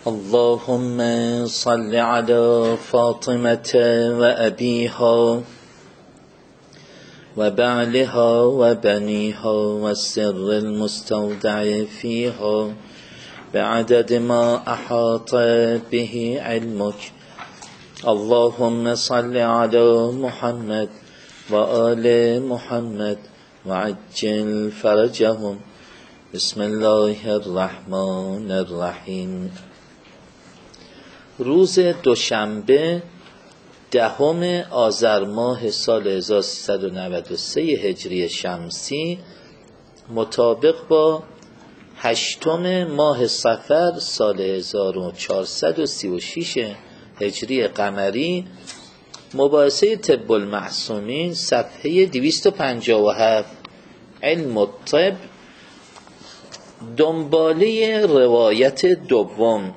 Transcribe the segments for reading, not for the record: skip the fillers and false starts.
اللهم صل على فاطمة وأبيها وبعلها وبنيها والسر المستودع فيها بعدد ما أحاط به علمك. اللهم صل على محمد وآل محمد وعجل فرجهم. بسم الله الرحمن الرحیم. روز دوشنبه 10 آذر ماه سال 1393 هجری شمسی مطابق با 8 ماه صفر سال 1436 هجری قمری، مباحثه طب المعصومین صفحه 257. علم الطب، دنباله روایت دوم.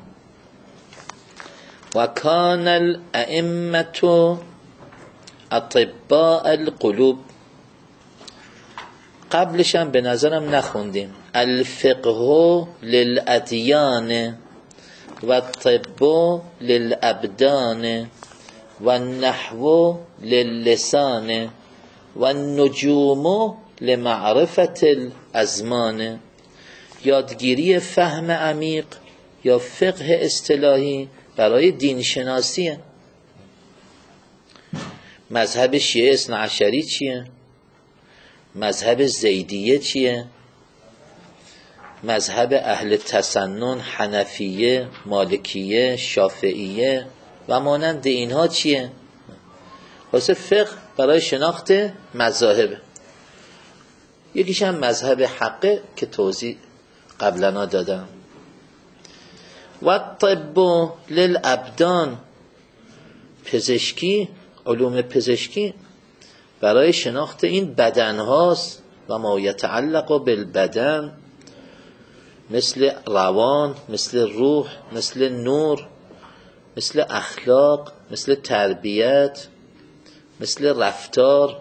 و کان الائمة اطباء القلوب. قبلش هم به نظرم نخوندیم. الفقه للادیان و الطب للابدان و النحو للسان و النجوم لمعرفت الازمان. یادگیری فهم عمیق یا فقه اصطلاحی برای دین شناسیه. مذهب شیعه اثنا عشری چیه؟ مذهب زیدیه چیه؟ مذهب اهل تسنن حنفیه، مالکیه، شافعیه و مانند اینها چیه؟ واسه فقه برای شناخت مذاهب. یکیش هم مذهب حقه که توضیح قبلا دادم. و طب للابدان، پزشکی، علوم پزشکی برای شناخت این بدن هاست و ما یتعلق بالبدن، مثل روان، مثل روح، مثل نور، مثل اخلاق، مثل تربیت، مثل رفتار.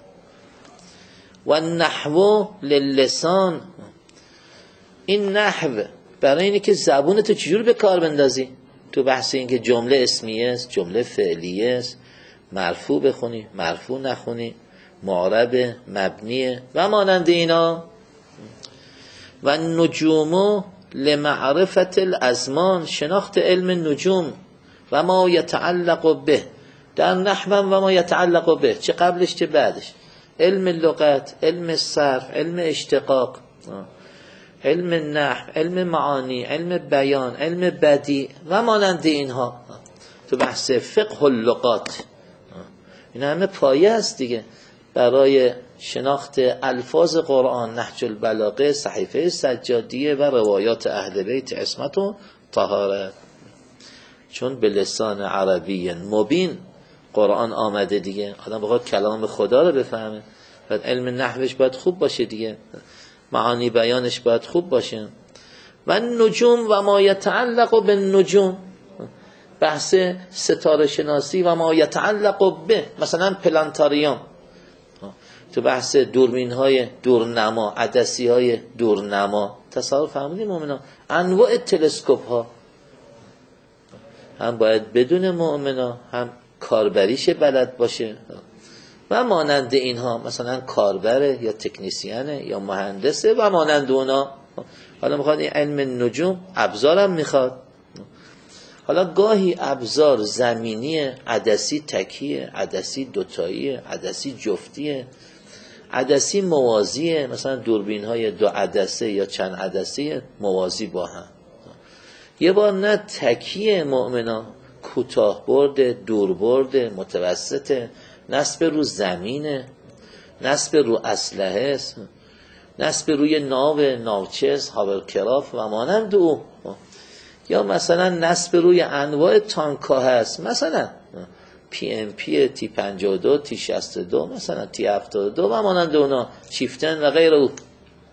و نحو للسان، این نحو برای اینه که زبونتو چجور به کار بندازی تو بحث این که جمله اسمیه است، جمله فعلیه است، مرفوع بخونی، مرفوع نخونی، معرب، مبنیه و مانند اینا. و نجوم لمعرفت الازمان، شناخت علم نجوم و ما یتعلق به، در نحو و ما یتعلق به، چه قبلش چه بعدش. علم لغت، علم صرف، علم اشتقاق، علم نحو، علم معانی، علم بیان، علم بدیع و مانند اینها تو بحث فقه اللغات. این همه پایه است دیگه برای شناخت الفاظ قرآن، نهج البلاغه، صحیفه سجادیه و روایات اهل بیت عصمت و طهارت، چون به لسان عربی مبین قرآن آمده دیگه. آدم بخواد کلام خدا رو بفهمه بعد علم نحوش باید خوب باشه دیگه، معانی بیانش باید خوب باشه. و نجوم و ما یتعلق بالنجوم، بحث ستاره شناسی و ما یتعلق به، مثلا پلانتاریوم تو بحث دوربین های دورنما، عدسی های دورنما. تصور فهمیدیم مؤمنا انواع تلسکوپ ها هم باید بدون مؤمنا هم کاربریش بلد باشه و مانند اینها، مثلا کاربره یا تکنیسیانه یا مهندسه و مانند اونا. حالا میخواد این علم نجوم ابزارم میخواد. حالا گاهی ابزار زمینی، عدسی تکیه، عدسی دوتاییه، عدسی جفتیه، عدسی موازیه، مثلا دوربین های 2 عدسه یا چند عدسه موازی با هم. یه بار نه تکیه مؤمنا، کوتاه برده، دور برده، متوسطه، نصب رو زمینه، نصب رو اسلحه است، نصب روی ناوچز، هاورکراف و مانند او. یا مثلا نصب روی انواع تانک‌ها هست، مثلا PMP، T52، T62، مثلا T72 و مانند اونا، چیفتن و غیر او.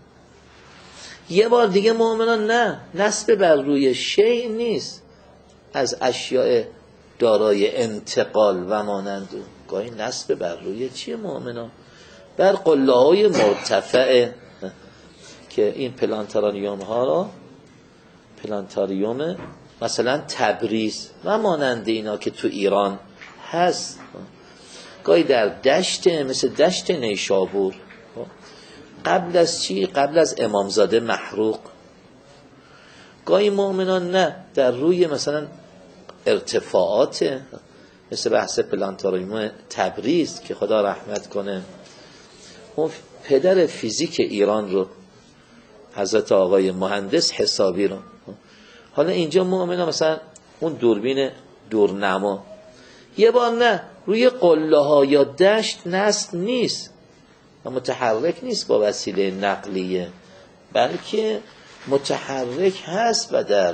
یه بار دیگه مؤمنان نه، نصب بر روی شیء نیست از اشیاء دارای انتقال و مانند او. گاهی نصب بر روی چیه مؤمنان؟ بر قله‌های مرتفع که این پلانتاریوم ها را، پلانتاریوم مثلا تبریز و مانند اینا که تو ایران هست، گاهی در دشت مثل دشت نیشابور، قبل از چی؟ قبل از امامزاده محروق. گاهی مؤمنان نه در روی مثلا ارتفاعات مثل بحث پلانتاریوم تبریز که خدا رحمت کنه، اون پدر فیزیک ایران رو حضرت آقای مهندس حسابی رو، حالا اینجا مؤمنان مثلا اون دوربین دورنما، یه بار نه روی قله ها یا دشت نصب نیست و متحرک نیست با وسیله نقلیه، بلکه متحرک هست و در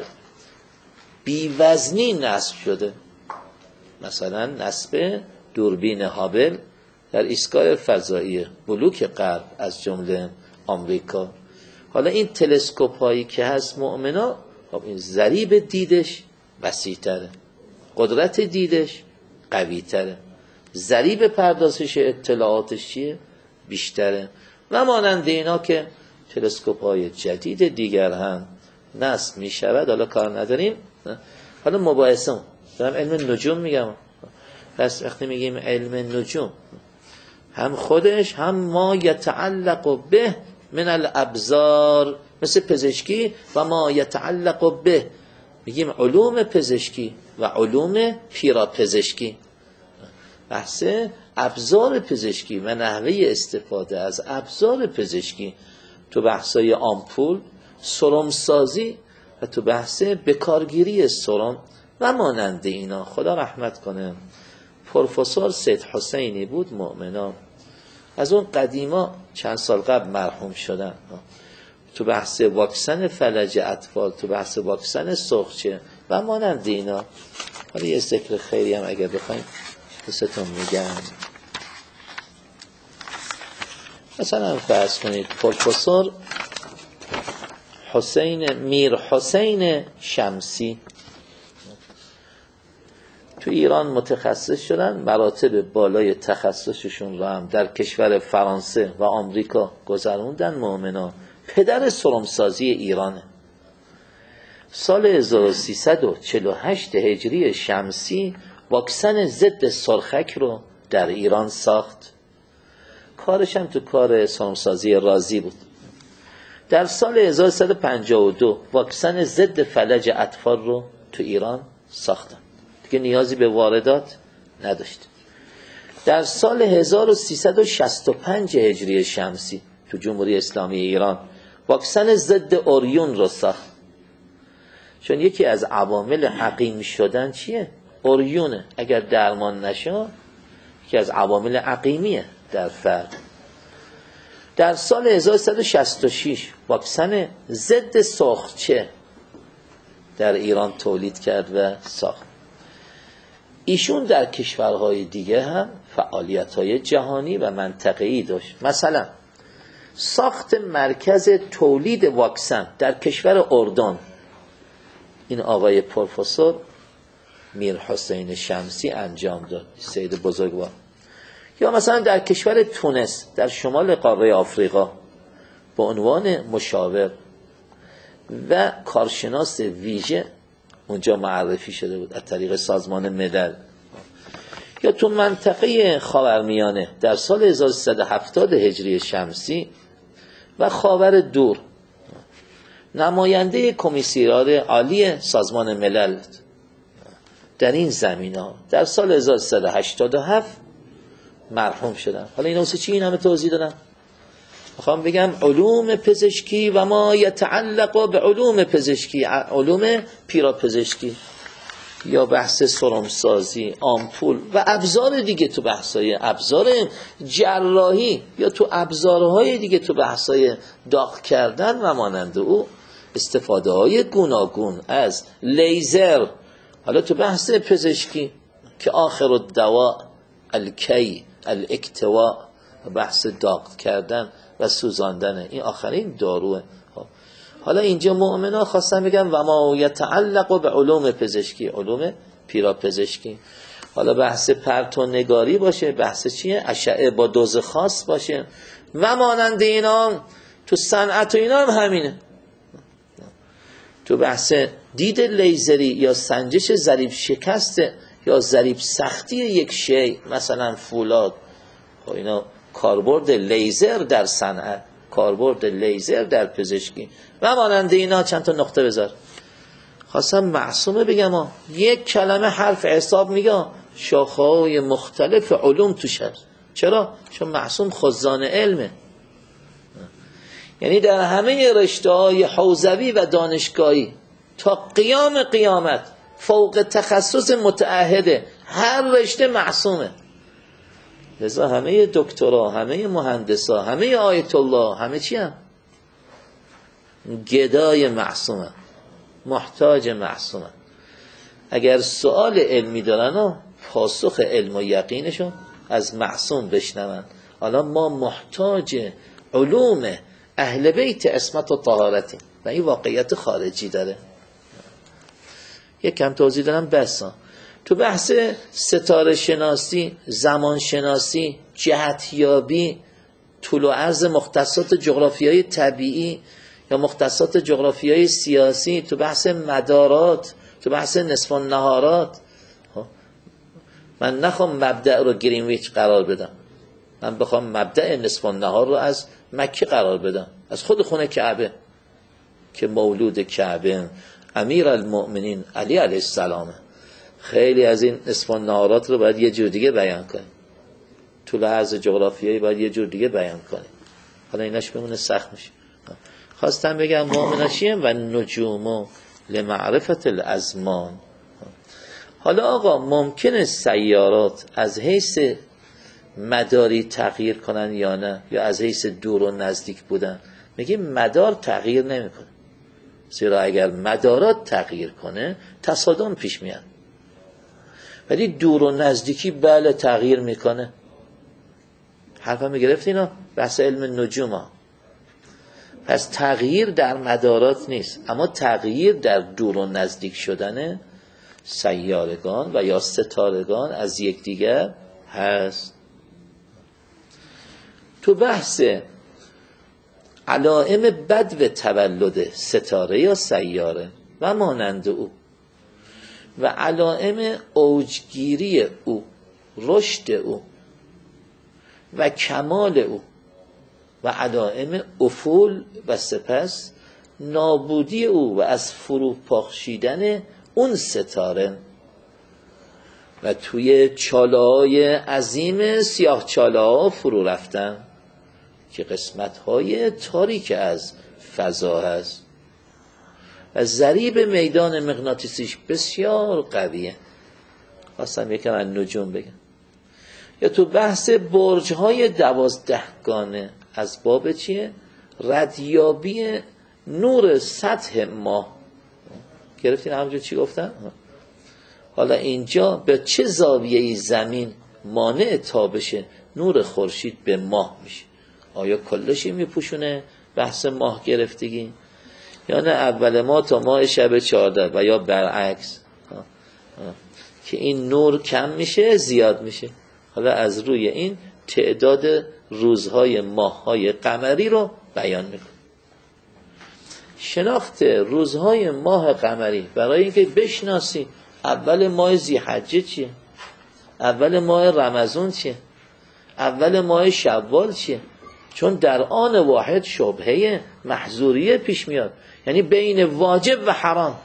بیوزنی نصب شده. مثلا نصب دوربین هابل در ایستگاه فضایی بلوک غرب از جمله آمریکا. حالا این تلسکوپ هایی که هست مؤمنا، خب این ضریب دیدش وسیع تره، قدرت دیدش قوی تره، ضریب پردازش اطلاعاتش چیه؟ بیشتره. و مانند اینا که تلسکوپ های جدید دیگر هم نصب می شود. حالا کار نداریم، حالا مباحثه دارم علم نجوم میگم. پس وقتی میگیم علم نجوم، هم خودش هم ما یتعلق به من الابزار، مثل پزشکی و ما یتعلق به، میگیم علوم پزشکی و علوم پیراپزشکی، بحث ابزار پزشکی و نحوه استفاده از ابزار پزشکی تو بحثای آمپول، سرم سازی و تو بحث بکارگیری سرم و مانند اینا. خدا رحمت کنه. پروفسور سید حسینی بود مؤمنان، از اون قدیما چند سال قبل مرحوم شدن، تو بحث واکسن فلج اطفال، تو بحث واکسن سرخچه و مانند اینا. حالا یه ذکر خیری هم اگر بخوایم دستتون میگم. مثلا فرض کنید پروفسور میر حسین شمسی تو ایران متخصص شدن، مراتب بالای تخصصشون رو هم در کشور فرانسه و آمریکا گذروندن مؤمنان. پدر سرمسازی ایرانه. سال 1348 هجری شمسی واکسن ضد سرخک رو در ایران ساخت. کارش هم تو کار سرمسازی رازی بود. در سال 1352 واکسن ضد فلج اطفال رو تو ایران ساختن، دیگه نیازی به واردات نداشت. در سال 1365 هجری شمسی تو جمهوری اسلامی ایران واکسن ضد اوریون رو ساخت. چون یکی از عوامل عقیم شدن چیه؟ اوریونه. اگر درمان نشه یکی از عوامل عقیمیه در فرد. در سال 1366 واکسن ضد سرخچه در ایران تولید کرد و ساخت. ایشون در کشورهای دیگه هم فعالیت‌های جهانی و منطقه‌ای داشت. مثلا ساخت مرکز تولید واکسن در کشور اردن، این آقای پروفسور میر حسین شمسی انجام داد، سید بزرگوار. یا مثلا در کشور تونس در شمال قاره آفریقا به عنوان مشاور و کارشناس ویژه اونجا معرفی شده بود از طریق سازمان ملل. یا تو منطقه خاورمیانه در سال 1370 هجری شمسی و خاور دور نماینده کمیسیون عالی سازمان ملل در این زمینه‌ها در سال 1387 مرحوم شدن. حالا این واسه چی این همه توضیح دادم؟ میخوام بگم علوم پزشکی و ما یتعلق به علوم پزشکی، علوم پیراپزشکی یا بحث سرمسازی، آمپول و ابزار دیگه تو بحثای ابزار جراحی یا تو ابزارهای دیگه تو بحثای داغ کردن و مانند او، استفاده های گوناگون از لیزر. حالا تو بحث پزشکی که آخر الدواء الکی الاکتواء، بحث داغ کردن و سوزاندن، این آخرین داروه. حالا اینجا مؤمنا خواستم بگم و ما یتعلق به علوم پزشکی، علوم پیراپزشکی. حالا بحث پرتونگاری باشه، بحث چیه؟ اشعه با دوز خاص باشه و مانند اینا. تو صنعت و اینا هم همینه. تو بحث دید لیزری یا سنجش ضریب شکست یا ضریب سختی یک شی، مثلا فولاد، اینا کاربرد لیزر در صنعت، کاربرد لیزر در پزشکی و مانند اینا چند تا نقطه بذار. خواستم معصومه بگم یک کلمه حرف حساب میگه شاخه‌های مختلف علوم توش هست. چرا؟ چون معصوم خزان علمه. یعنی در همه رشته‌های حوزوی و دانشگاهی تا قیام قیامت فوق تخصص متعهده، هر رشته معصومه. لذا همه دکترا، همه مهندسا، همه آیت الله، همه چی هم گدای معصومه، محتاج معصومه. اگر سوال علمی دارن پاسخ علم و یقینشون از معصوم بشنون. حالا ما محتاج علوم اهل بیت عصمت و طهارتی و این واقعیت خارجی داره. یک کم توضیح دارم بس. تو بحث ستاره شناسی، زمان شناسی، جهتیابی، طول و عرض مختصات جغرافیایی طبیعی یا مختصات جغرافیایی سیاسی، تو بحث مدارات، تو بحث نصف النهارات، من نخوام مبدأ رو گرینویچ قرار بدم، من بخوام مبدأ نصف النهار رو از مکه قرار بدم، از خود خونه کعبه که مولود کعبه امیر المؤمنین علی علیه السلام. خیلی از این نصف النهارات رو باید یه جور دیگه بیان کنیم، طول عرض جغرافیایی باید یه جور دیگه بیان کنیم. حالا ایناش بمونه سخت میشه. خواستم بگم مؤمناشیم و نجوم لمعرفت الازمان. حالا آقا ممکنه سیارات از حیث مداری تغییر کنن یا نه، یا از حیث دور و نزدیک بودن؟ میگیم مدار تغییر نمیکنه، زیرا اگر مدارات تغییر کنه تصادم پیش میاد. ولی دور و نزدیکی بله تغییر میکنه. حرفم گرفت اینا بحث علم نجوم ها. پس تغییر در مدارات نیست، اما تغییر در دور و نزدیک شدن سیارگان و یا ستارگان از یکدیگر هست. تو بحث علائم بدو تولد ستاره یا سیاره و مانند او و علائم اوجگیری او، رشد او و کمال او و علائم افول و سپس نابودی او و از فرو پاشیدن اون ستاره و توی چاله‌های عظیم سیاه چاله‌ها فرو رفتن که قسمت‌های تاریک از فضا هست و ضریب میدان مغناطیسیش بسیار قویه. خواستم یکم از نجوم بگم. یا تو بحث برج‌های 12 گانه از باب چیه؟ ردیابی نور سطح ماه. گرفتین همونجور چی گفتم؟ حالا اینجا به چه زاویه‌ای زمین مانع تابش نور خورشید به ماه میشه؟ آیا کلشی میپوشونه بحث ماه گرفتگی؟ یا نه اول ماه تا ماه شب 14 و یا برعکس که این نور کم میشه زیاد میشه. حالا از روی این تعداد روزهای ماههای قمری رو بیان میکنه. شناخت روزهای ماه قمری برای اینکه بشناسی اول ماه ذی‌حجه چیه، اول ماه رمضان چیه، اول ماه شوال چیه، چون در آن واحد شبهه محظوریه پیش میاد، یعنی بین واجب و حرام.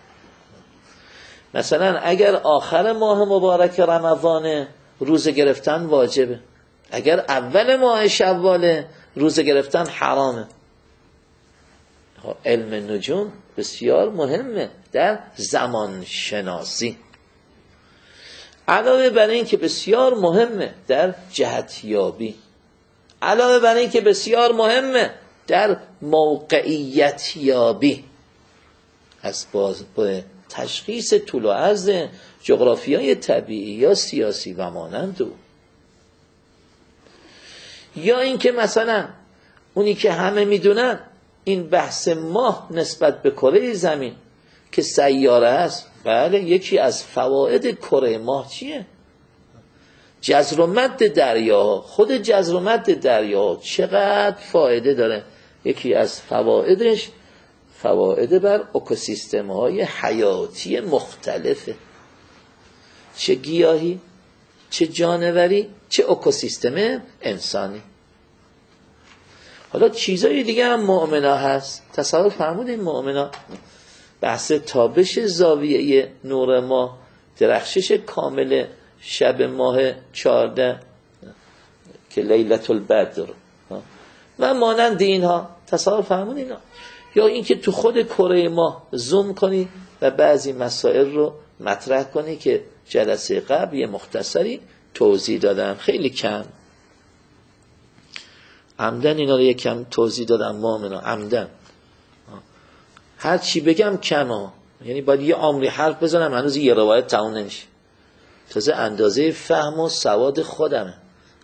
مثلا اگر آخر ماه مبارک رمضان روزه گرفتن واجبه، اگر اول ماه شواله روزه گرفتن حرامه. علم نجوم بسیار مهمه در زمان شناسی، علاوه بر این که بسیار مهمه در جهتیابی، علاوه بر این که بسیار مهمه در موقعیت یابی، از باز به تشخیص طول و عرض جغرافیای طبیعی یا سیاسی و مانند او. یا این که مثلا اونی که همه میدونن این بحث ماه نسبت به کره زمین که سیاره است، بله یکی از فواید کره ماه چیه؟ جزر و مد دریاها. خود جزر و مد دریاها چقدر فایده داره؟ یکی از فوایدش فواید بر اکوسیستم های حیاتی مختلفه، چه گیاهی، چه جانوری، چه اکوسیستم انسانی. حالا چیزای دیگه هم مؤمنا هست. تصور فرمودین مؤمنا بحث تابش زاویه نور ماه، درخشش کامل شب ماه 14 که لیلة البدر و مانند اینها، تصور فرمودین اینا. یا اینکه تو خود کره ماه زوم کنی و بعضی مسائل رو مطرح کنی که جلسه قبل یه مختصری توضیح دادم، خیلی کم عمدن اینا رو یکم توضیح دادم مؤمنا، عمدن هر چی بگم کمه، یعنی باید یه عمری حرف بزنم هنوز یه روایت تموم نمیشه، تازه اندازه فهم و سواد خودمه،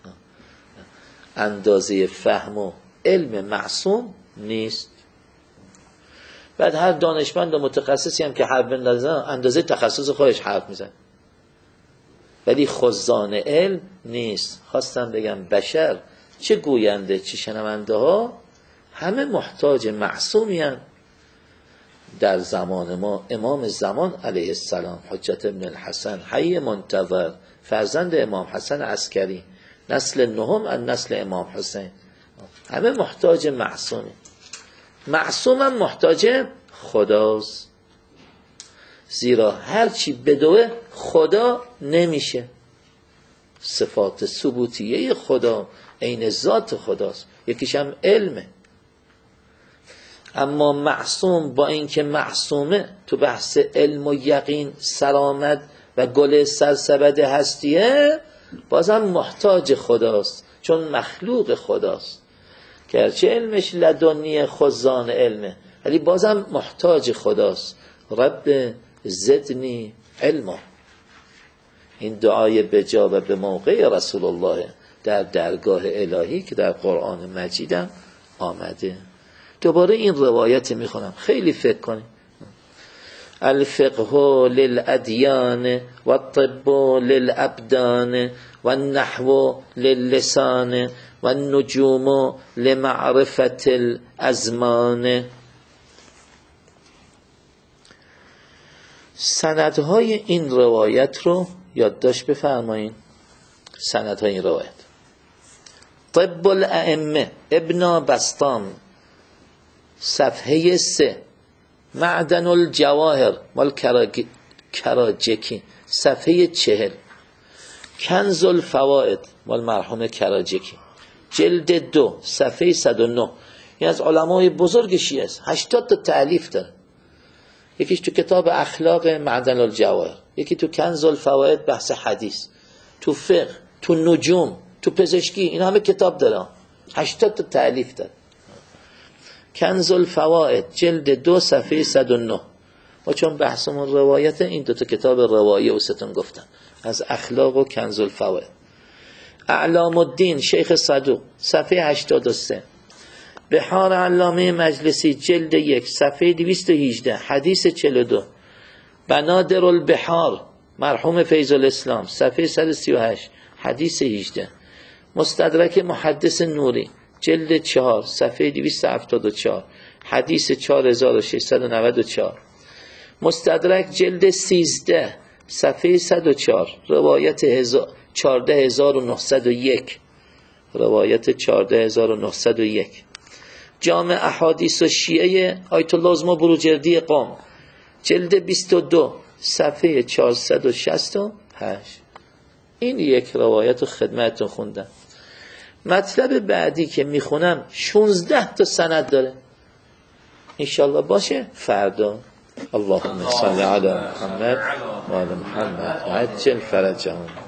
اندازه فهم و علم معصوم نیست. بعد هر دانشمند و متخصصی هم که حرف بندازه اندازه تخصص خودش حرف میزنه، ولی خزان علم نیست. خواستم بگم بشر چه گوینده چه شنونده ها همه محتاج معصومی هستند. در زمان ما امام زمان علیه السلام حجت ابن الحسن حی منتظر، فرزند امام حسن عسکری، نسل نهم از نسل امام حسین، همه محتاج معصومی. معصوم هم محتاج خداست، زیرا هرچی بدوه خدا نمیشه. صفات ثبوتیه خدا عین ذات خداست، یکیش هم علمه. اما معصوم با اینکه معصومه تو بحث علم و یقین سرآمد و گل سرسبد هستیه، بازم محتاج خداست، چون مخلوق خداست. گرچه علمش لدنی خزان علمه، ولی بازم محتاج خداست. رب زدنی علما، این دعای بجا و به موقع رسول الله در درگاه الهی که در قرآن مجیدم آمده. دوباره این روایت میخونم، خیلی فکر کنیم. الفقه للادیان و الطب للابدان و النحو للسان و النجوم لمعرفت الازمان. سندهای این روایت رو یادداشت بفرمایید. سندهای این روایت: طب الائمه ابن بسطام صفحه 3، معدن الجواهر مال کراجکی صفحه 40، کنز الفوائد مال مرحوم کراجکی جلد 2 صفحه 109. این از علمای بزرگ شیعه است، 80 تا تألیف داره. یکیش تو کتاب اخلاق معدن الجواهر، یکی تو کنز الفوائد بحث حدیث، تو فقه، تو نجوم، تو پزشکی، این همه کتاب داره، 80 تا تألیف داره. کنز الفوائد جلد 2 صفحه 109. و چون بحثمون روایت، این دو تا کتاب روایی اوستون گفتم، از اخلاق و کنز الفوائد. اعلام الدین شیخ صدوق صفحه 83. بحار علامه مجلسی جلد 1 صفحه 218 حدیث 42. بنادر البحار مرحوم فیض الاسلام صفحه 138 حدیث 18. مستدرک محدث نوری جلد 4 صفحه 274 حدیث 4694. مستدرک جلد 13 صفحه 104 روایت 14901 روایت 14901. جامع احادیث الشیعه آیت الله عظمی بروجردی قم جلد 22 صفحه 468. این یک روایت خدمتتون خوندم. مطلب بعدی که میخونم 16 تا سند داره، انشالله باشه فردا. اللهم صل علی محمد و آل محمد عجل فرجهم.